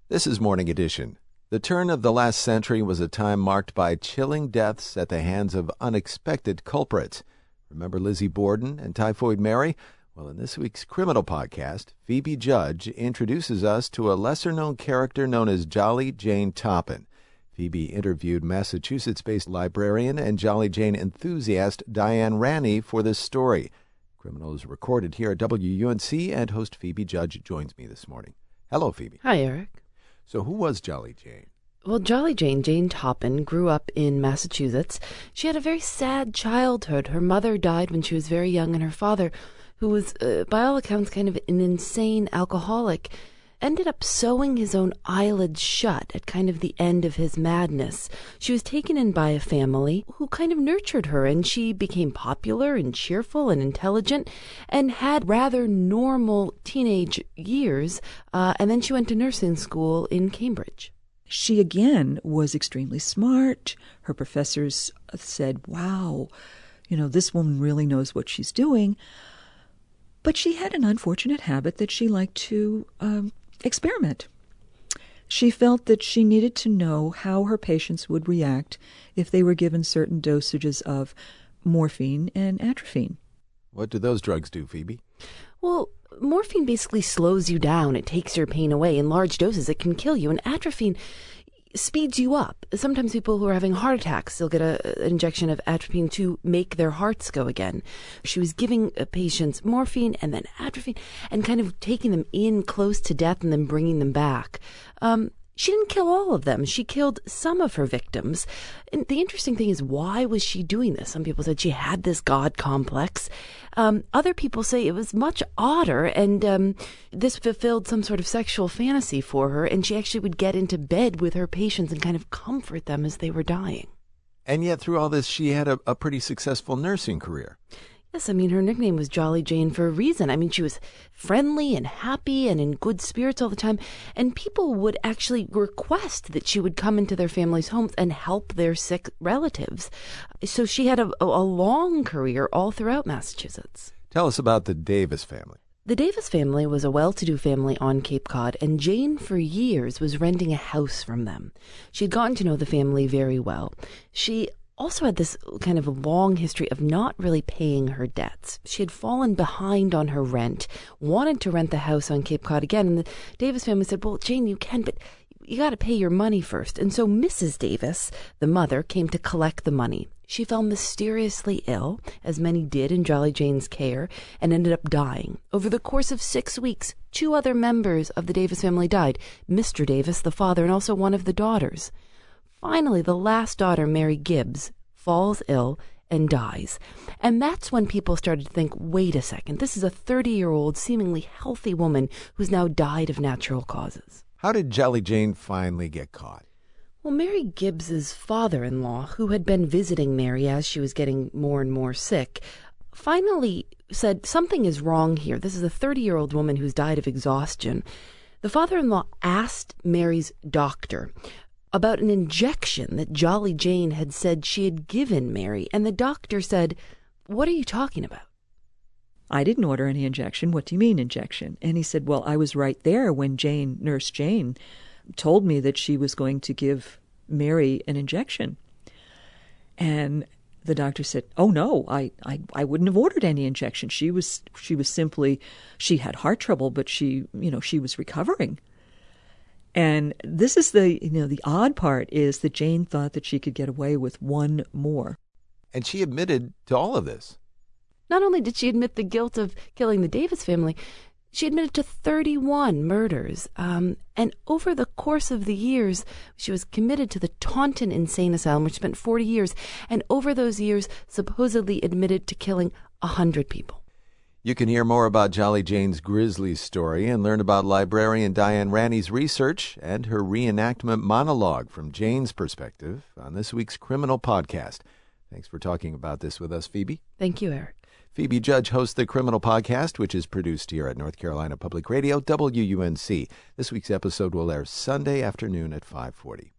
This is Morning Edition. The turn of the last century was a time marked by chilling deaths at the hands of unexpected culprits. Remember Lizzie Borden and Typhoid Mary? Well, in this week's criminal podcast, Phoebe Judge introduces us to a lesser-known character known as Jolly Jane Toppan. Phoebe interviewed Massachusetts-based librarian and Jolly Jane enthusiast Diane Ranney for this story. Criminal is recorded here at WUNC, and host Phoebe Judge joins me this morning. Hello, Phoebe. Hi, Eric. So who was Jolly Jane? Well, Jolly Jane, Jane Toppan, grew up in Massachusetts. She had a very sad childhood. Her mother died when she was very young, and her father, who was, by all accounts, kind of an insane alcoholic, ended up sewing his own eyelids shut at kind of the end of his madness. She was taken in by a family who kind of nurtured her, and she became popular and cheerful and intelligent and had rather normal teenage years, and then she went to nursing school in Cambridge. She, again, was extremely smart. Her professors said, wow, this woman really knows what she's doing. But she had an unfortunate habit that she liked to experiment. She felt that she needed to know how her patients would react if they were given certain dosages of morphine and atropine. What do those drugs do, Phoebe? Well, morphine basically slows you down. It takes your pain away. In large doses, it can kill you. And atropine speeds you up. Sometimes people who are having heart attacks, they'll get an injection of atropine to make their hearts go again. She was giving patients morphine and then atropine and kind of taking them in close to death and then bringing them back. She didn't kill all of them. She killed some of her victims. And the interesting thing is, why was she doing this? Some people said she had this God complex. Other people say it was much odder, and this fulfilled some sort of sexual fantasy for her, and she actually would get into bed with her patients and kind of comfort them as they were dying. And yet, through all this, she had a pretty successful nursing career. Yes, her nickname was Jolly Jane for a reason. She was friendly and happy and in good spirits all the time. And people would actually request that she would come into their families' homes and help their sick relatives. So she had a long career all throughout Massachusetts. Tell us about the Davis family. The Davis family was a well-to-do family on Cape Cod, and Jane for years was renting a house from them. She'd gotten to know the family very well. She also had this kind of long history of not really paying her debts. She had fallen behind on her rent, wanted to rent the house on Cape Cod again, and the Davis family said, well, Jane, you can, but you got to pay your money first. And so Mrs. Davis, the mother, came to collect the money. She fell mysteriously ill, as many did in Jolly Jane's care, and ended up dying. Over the course of 6 weeks, 2 other members of the Davis family died, Mr. Davis, the father, and also one of the daughters. Finally, the last daughter, Mary Gibbs, falls ill and dies. And that's when people started to think, wait a second, this is a 30-year-old, seemingly healthy woman who's now died of natural causes. How did Jolly Jane finally get caught? Well, Mary Gibbs's father-in-law, who had been visiting Mary as she was getting more and more sick, finally said, something is wrong here. This is a 30-year-old woman who's died of exhaustion. The father-in-law asked Mary's doctor about an injection that Jolly Jane had said she had given Mary, and the doctor said, what are you talking about? I didn't order any injection. What do you mean injection? And he said, well, I was right there when Nurse Jane, told me that she was going to give Mary an injection. And the doctor said, oh, no, I wouldn't have ordered any injection. She was simply, she had heart trouble, but she was recovering. And this is the odd part is that Jane thought that she could get away with one more. And she admitted to all of this. Not only did she admit the guilt of killing the Davis family, she admitted to 31 murders. And over the course of the years, she was committed to the Taunton Insane Asylum, which spent 40 years. And over those years, supposedly admitted to killing 100 people. You can hear more about Jolly Jane's grisly story and learn about librarian Diane Ranney's research and her reenactment monologue from Jane's perspective on this week's Criminal Podcast. Thanks for talking about this with us, Phoebe. Thank you, Eric. Phoebe Judge hosts the Criminal Podcast, which is produced here at North Carolina Public Radio, WUNC. This week's episode will air Sunday afternoon at 5:40.